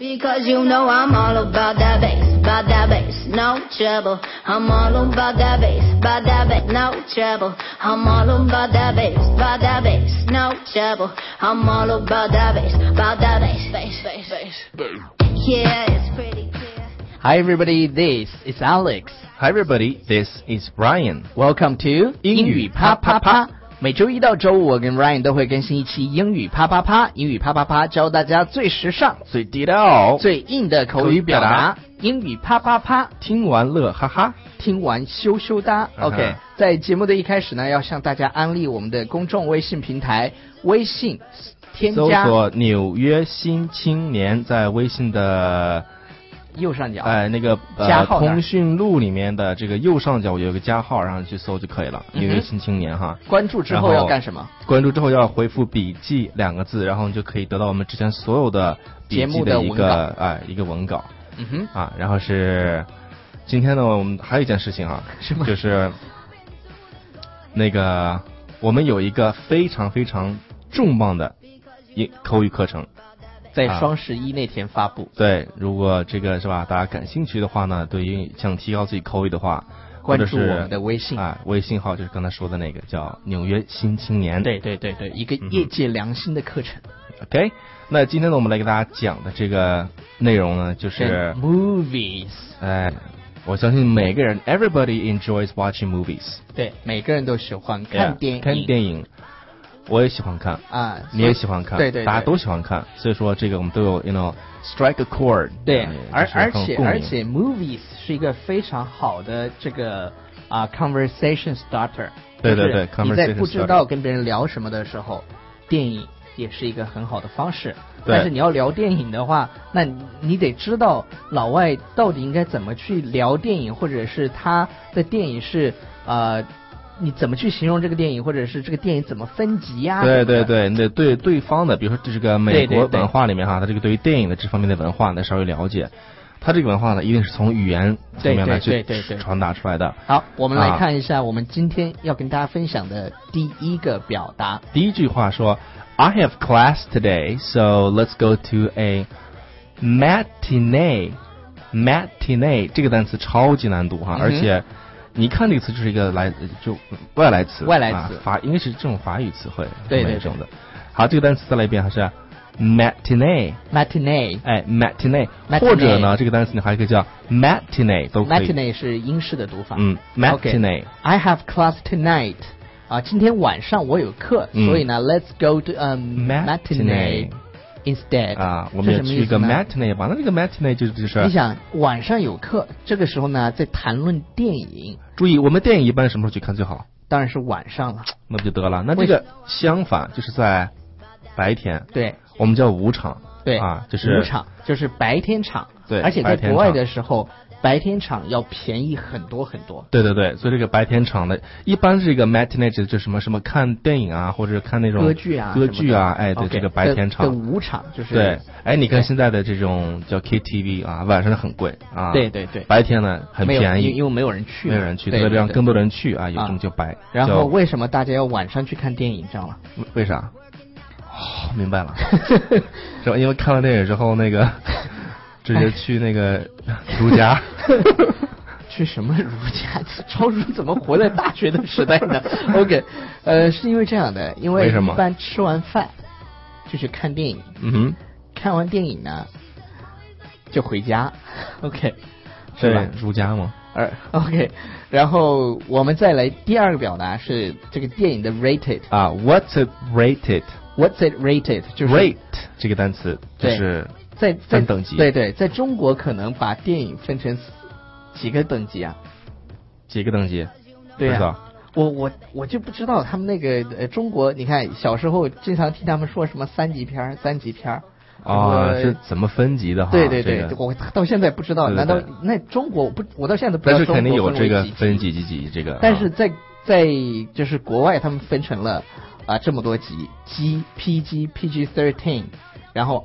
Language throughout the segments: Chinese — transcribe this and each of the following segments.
Because you know I'm all about that bass, no trouble. I'm all about that bass, no trouble. I'm all about that bass, no trouble. I'm all about that bass. Yeah, it's pretty clear. Hi everybody, this is Alex. Hi everybody, this is Ryan. Welcome to 英语啪啪啪。每周一到周五，我跟 Ryan 都会更新一期英语啪啪啪。英语啪啪啪，教大家最时尚、 最地道、 最硬的口语表达。英语啪啪啪， 听完乐哈哈， 听完羞羞哒。OK， 在节目的一开始呢，要向大家安利我们的公众微信平台，微信添加搜索纽约新青年，在微信的右上角， 那个加号通讯录里面的这个右上角有一个加号，然后去搜就可以了。纽约新青年哈。 关注之后要干什么？ 关注之后要回复笔记2个字，然后你就可以得到我们之前所有的笔记的一个文稿。然后是今天呢，我们还有一件事情哈，就是那个我们有一个非常非常重磅的口语课程。 在双11那天发布。 对，如果这个是吧，大家感兴趣的话呢，对于想提高自己口语的话， 关注我们的微信微信号就是刚才说的那个叫纽约新青年。 对，一个业界良心的课程。 OK， 那今天呢，我们来给大家讲的这个内容呢，就是 movies。 我相信每个人 everybody enjoys watching movies。 对，每个人都喜欢看电影。 看电影。我也喜欢看你也喜欢看， 对， 大家都喜欢看，所以说这个我们都有 strike a chord。 对，而且 movies 是一个非常好的这个conversation starter。 对， 你在不知道跟别人聊什么的时候，电影也是一个很好的方式。但是你要聊电影的话，那你得知道老外到底应该怎么去聊电影，或者是他的电影是你怎么去形容这个电影，或者是这个电影怎么分级啊？ 对，你得对对方的，比如说这个美国文化里面哈，他这个对于电影的这方面的文化呢稍微了解，他这个文化呢一定是从语言层面来去传达出来的。 好，我们来看一下我们今天要跟大家分享的第一个表达。 第一句话说 I have class today, so let's go to a matinee。 matinee 这个单词超级难读哈，而且你看这个词就是一个外来词，应该是这种法语词汇， 对这种的。好，这个单词再来一遍，还是 matinee， matinee， 或者呢，这个单词你还可以叫 matinee 都可以。 matinee 是英式的读法。 matinee。I have class tonight。今天晚上我有课，所以呢 ，let's go to matinee。Instead 我们也去一个 matinee 吧。那这个 matinee 就是你想晚上有课，这个时候呢在谈论电影。 注意，我们电影一般什么时候去看最好？ 当然是晚上了。 那不就得了？那这个相反就是在白天。 对， 我们叫午场。 对就是午场，就是白天场。 对， 而且在国外的时候，白天场要便宜很多很多。 对，所以这个白天场的，一般这个 matinee 就是什么看电影啊，或者看那种歌剧啊， 对，这个白天场。 午场就是对，你看现在的这种叫 KTV 啊，晚上很贵啊。 对， 白天呢很便宜， 因为没有人去， 所以让更多人去啊，有这么叫白。 然后为什么大家要晚上去看电影？这样了？ 为啥？明白了，是吧？因为看完电影之后，那个直接去那个如家。 去什么如家？超叔怎么活在大学的时代呢？OK， 是因为这样的，因为一般吃完饭就去看电影。看完电影呢就回家。OK， 是吧？ 如家吗 ？OK， 然后我们再来第二个表达是这个电影的 rated。 What's it rated？What's it rated？ 就是 rate 这个单词就是分等级。 对，在中国可能把电影分成几个等级啊？ 几个等级？ 对啊，我就不知道他们那个中国，你看小时候经常听他们说什么3级片、3级片。 是怎么分级的哈？ 对，我到现在不知道。难道那中国我到现在不知道？ 但是肯定有这个分几这个。 但是在就是国外他们分成了这么多级 ，PG、PG-13， 然后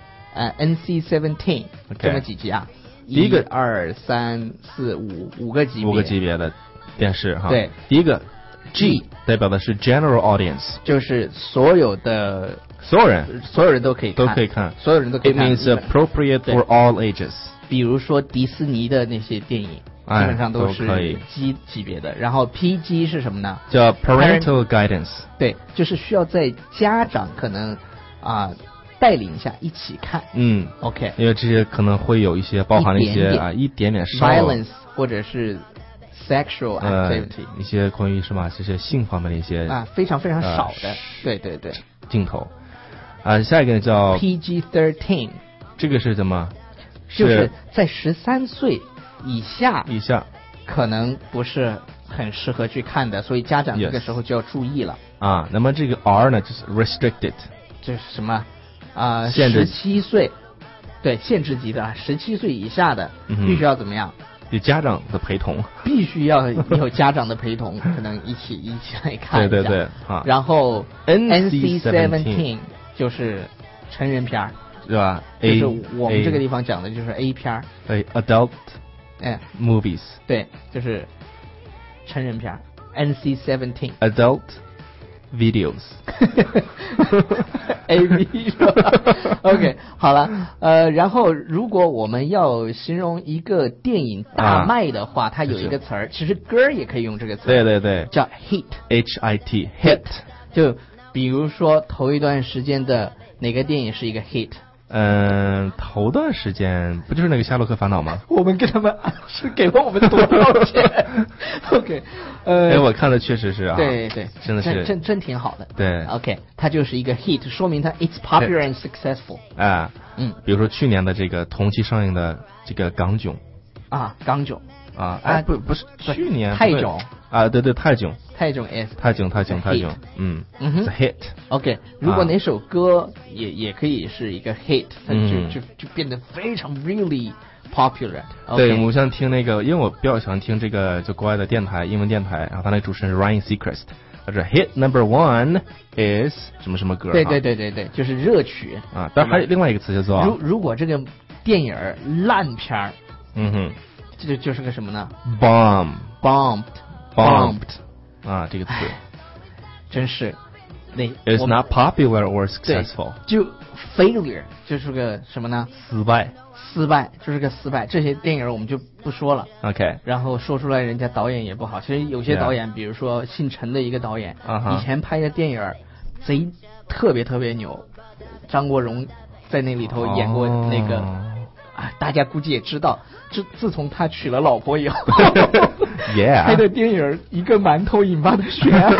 NC-17， 这么几级啊？ 第一个 1、2、3、4、5个级别，5 个级别的电视哈。 对， 第一个 G 代表的是 general audience， 就是所有人都可以看，所有人都可以看。 It means appropriate for all ages。 比如说迪士尼的那些电影，基本上都是 G 级别的。然后 PG 是什么呢？ 叫 parental guidance。 对，就是需要在家长可能带领一下一起看。OK。因为这些可能会有一些包含了一些一点点 violence 或者是 sexual activity， 一些关于什么这些性方面的一些非常非常少的，对镜头。下一个叫 PG-13， 这个是怎么？ 就是在13岁以下可能不是很适合去看的，所以家长这个时候就要注意了。 那么这个 R 呢，就是 restricted， 这是什么限制 17岁，对，限制级的17岁以下的必须要怎么样？ 有家长的陪同， 必须要有家长的陪同，可能一起来看一下。 对， 然后 NC-17 就是成人片儿， 是吧？ 就是我们这个地方讲的就是 A 片儿， 对 ，adult movies， 对，就是成人片儿 NC-17 adult videos AV 是吧？OK， 好了，然后如果我们要形容一个电影大卖的话，它有一个词儿，其实歌儿也可以用这个词， 对， 叫 hit hit， 就比如说头一段时间的哪个电影是一个 hit？ 头段时间不就是那个《夏洛克烦恼》吗？ 我们跟他们是给了我们多少钱？OK， 我看的确实是对， 真的是真挺好的。 对 ，OK， 它就是一个 hit， 说明它 it's popular and successful。 比如说去年的这个同期上映的这个《港囧》 港囧不是去年泰囧对泰囧 S 泰囧，it's a hit。 OK， 如果哪首歌也可以是一个 hit， 它就变得非常 really popular。 对，我像听那个，因为我比较喜欢听这个就国外的电台，英文电台，然后他那个主持人 Ryan Seacrest， 他说 hit number one is 什么什么歌， 对，就是热曲但还有另外一个词叫做如果这个电影烂片儿，这就是个什么呢？ bombed 这个词真是 It's not popular or successful， 就 failure 就是个什么呢？失败就是个失败。这些电影我们就不说了 OK， 然后说出来人家导演也不好。其实有些导演比如说姓陈的一个导演以前拍的电影贼特别牛，张国荣在那里头演过那个大家估计也知道，自从他娶了老婆以后拍的电影一个馒头引发的血案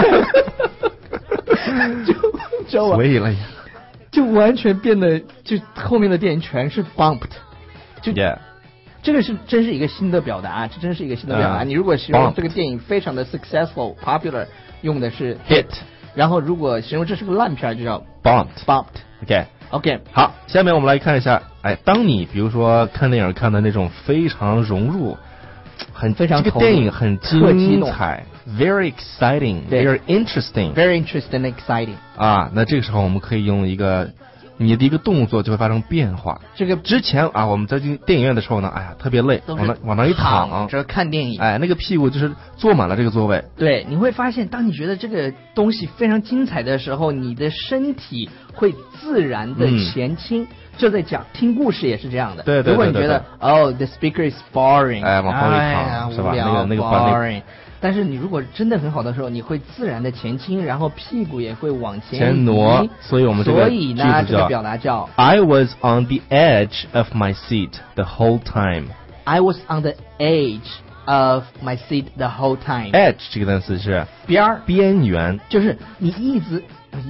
就知道吧？ 所以了就完全变得就后面的电影全是 bumped， 就这个是真是一个新的表达，这真是一个新的表达。你如果形容这个电影非常的 successful popular， 用的是 hit， 然后如果形容这是个烂片就叫 bumped。 OK， 好，下面我们来看一下，当你比如说看电影看的那种非常融入， 非常这个电影很精彩 ，very exciting，very interesting，very interesting and exciting。 那这个时候我们可以用你的一个动作就会发生变化。 这个之前我们在进电影院的时候呢，特别累，往那一躺着看电影， 那个屁股就是坐满了这个座位。 对，你会发现，当你觉得这个东西非常精彩的时候，你的身体会自然的前倾。就在讲听故事也是这样的。 对。 如果你觉得the speaker is boring， 往后一躺是吧？那个 boring。但是你如果真的很好的时候，你会自然的前倾，然后屁股也会往前挪。所以我们这个这个表达叫 I was on the edge of my seat the whole time。 I was on the edge of my seat the whole time。 edge 这个单词是边缘， 就是你一直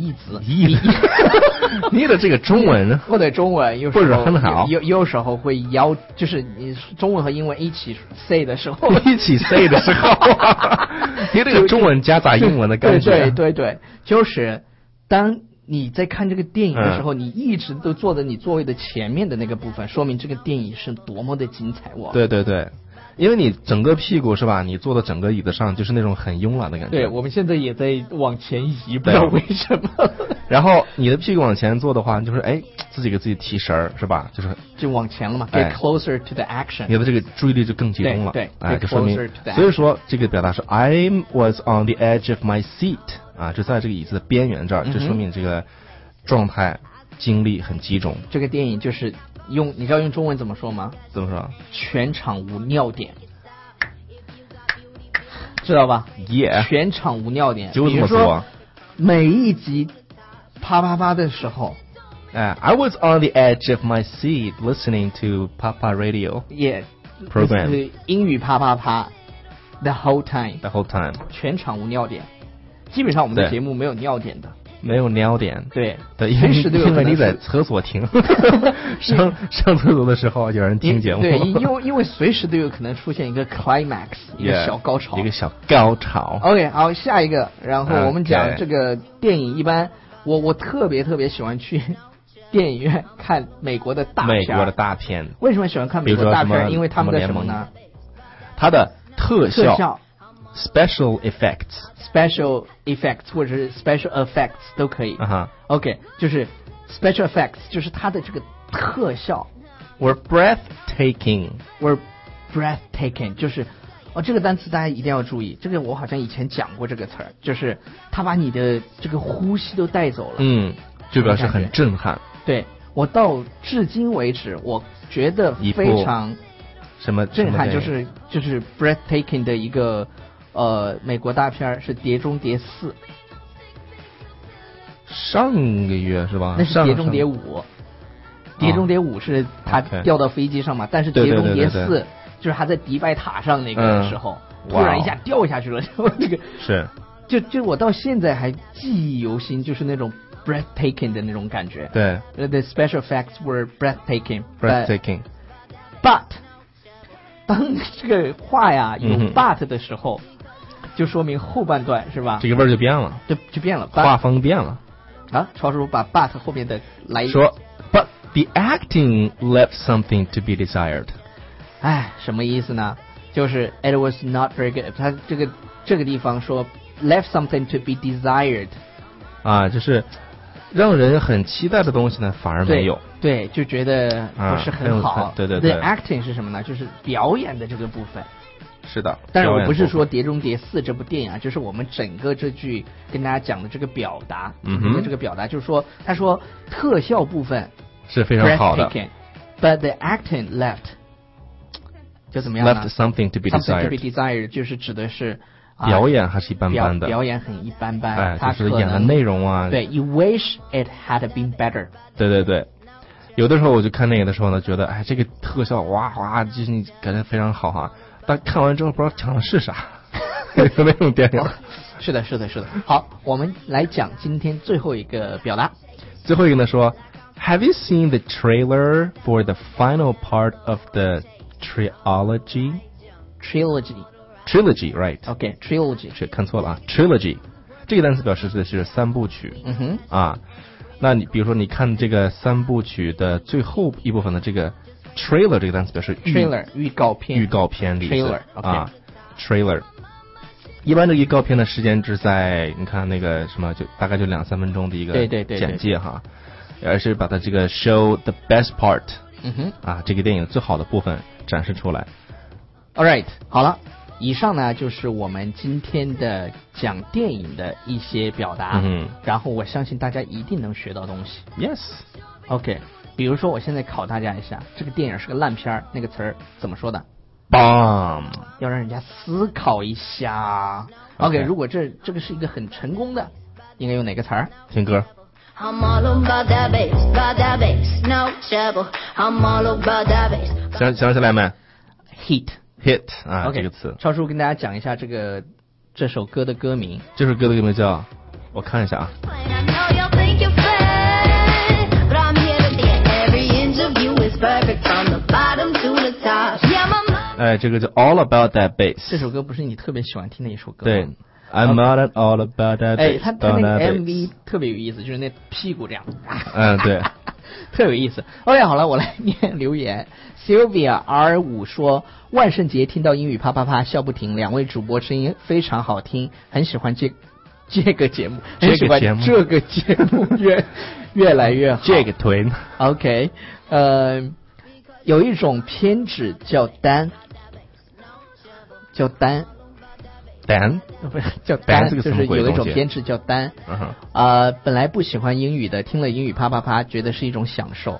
你的这个中文或者中文有时候不是很好， 有时候会就是你中文和英文一起 say 的时候， 你这个中文夹杂英文的感觉。 对，就是当你在看这个电影的时候，你一直都坐在你座位的前面的那个部分，说明这个电影是多么的精彩。 对。因为你整个屁股是吧？你坐的整个椅子上就是那种很慵懒的感觉。 对，我们现在也在往前移，不知道为什么。 然后你的屁股往前坐的话，就是自己给自己提神儿，是吧？ 就往前了嘛，get closer to the action， 你的这个注意力就更集中了。 对， 就说明，所以说这个表达是 I was on the edge of my seat 啊，就在这个椅子的边缘这儿，就说明这个状态精力很集中。 这个电影就是你知道用中文怎么说吗？ 怎么说？ 全场无尿点。知道吧？全场无尿点， 就这么说。 每一集啪啪啪的时候 ，I was on the edge of my seat listening to Papa Radio program， 英语啪啪啪 the whole time， 全场无尿点。基本上我们的节目没有尿点的。 没有尿点， 对， 随时都有。因为你在厕所听，上厕所的时候有人听节目， 对，因为随时都有可能出现一个 climax， 一个小高潮， 一个小高潮。 OK， 好，下一个，然后我们讲这个电影，一般我特别喜欢去电影院看美国的大片。为什么喜欢看美国大片？因为他们的什么呢？ 它的特效。Special effects 或者是 special effects 都可以。OK， 就是 special effects 就是它的这个特效。We're breathtaking 就是这个单词大家一定要注意。这个我好像以前讲过这个词儿，就是它把你的这个呼吸都带走了。 就表示很震撼。 对，我到至今为止，我觉得非常震撼，就是 breathtaking 的一个。美国大片是《碟中谍4》， 上个月是吧？ 那是《碟中谍5》，《碟中谍5》是他掉到飞机上嘛？但是《碟中谍4》就是他在迪拜塔上那个时候，突然一下掉下去了，这个是， 就我到现在还记忆犹新，就是那种 breathtaking 的那种感觉。 对 ，the special effects were breathtaking， but 当这个话呀有 but 的时候。就说明后半段是吧？ 这个味儿就变了， 就变了， 画风变了啊！超叔把 but 后面的来说 ，but the acting left something to be desired。 什么意思呢？就是 it was not very good。他这个地方说 left something to be desired， 就是让人很期待的东西呢，反而没有。 对，就觉得不是很好。 对。 The acting 是什么呢？就是表演的这个部分。 是的， 但是我不是说《碟中谍4》这部电影就是我们整个这句跟大家讲的这个表达，这个表达就是说，他说特效部分是非常好的 ，but the acting left 就怎么样呢 ？left something to be desired， 就是指的是表演还是一般般的， 表演很一般般， 就是演的内容啊。 对 ，you wish it had been better。 对，有的时候我就看那个的时候呢，觉得这个特效哇，就是你感觉非常好哈。但看完之后不知道讲的是啥，有那种电影。 是的。好，我们来讲今天最后一个表达。 最后一个呢说 ，Have you seen the trailer for the final part of the trilogy, right? OK, trilogy 是看错了啊 ，trilogy 这个单词表示的是三部曲。那你比如说你看这个三部曲的最后一部分的这个。trailer 这个单词表示预告片的意思trailer。一般这个预告片的时间是在你看那个什么，就大概就2-3分钟的一个简介哈，而是把它这个 show the best part， 这个电影最好的部分展示出来。 All right， 好了，以上呢就是我们今天的讲电影的一些表达，然后我相信大家一定能学到东西。 Yes，OK。 比如说我现在考大家一下，这个电影是个烂片，那个词儿怎么说的？ bomb， 要让人家思考一下。OK， 如果这个是一个很成功的，应该用哪个词儿？ 听歌。 I'm all about that bass, no trouble. I'm all about that bass。 想起来没 ？Hit 这个词。 超叔跟大家讲一下这首歌的歌名。 这首歌的歌名叫，我看一下啊。这个叫 All About That Bass。 这首歌不是你特别喜欢听的一首歌吗？ 对 ，I'm not all about that bass。 他那个 MV 特别有意思，就是那屁股这样。 对， 特有意思。OK， 好了，我来念留言。Sylvia R5 说，万圣节听到英语啪啪啪笑不停，2位主播声音非常好听，很喜欢这个节目越来越好。 这个推 OK， 有一种偏执叫单，不是叫单，就是有一种偏执叫单。本来不喜欢英语的，听了英语啪啪啪，觉得是一种享受。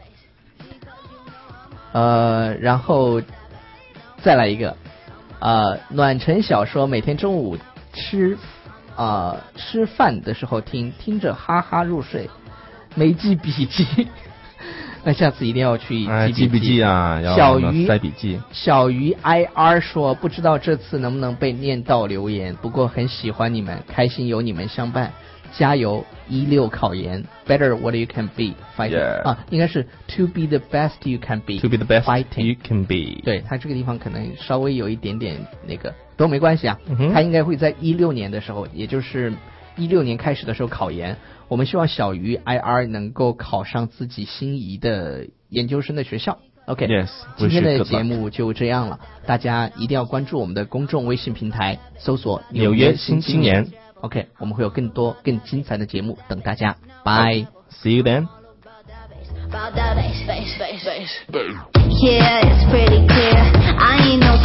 然后再来一个，暖晨小说每天中午吃饭的时候听着哈哈入睡，没记笔记。那下次一定要去记笔记啊！ 小鱼塞笔记。 小鱼 IR 说不知道这次能不能被念到留言，不过很喜欢你们，开心有你们相伴，加油！16考研 ，Better what you can be fighting、应该是 To be the best you can be. To be the best fighting. you can be. 对，他这个地方可能稍微有一点点那个都没关系啊。他应该会在16年的时候，也就是16年开始的时候考研。我们希望小鱼 IR 能够考上自己心仪的研究生的学校。OK， yes, 今天的节目就这样了，大家一定要关注我们的公众微信平台，搜索纽约新青年。 OK， 我们会有更多更精彩的节目等大家。Bye. See you then. Yeah, it's pretty clear. I ain't no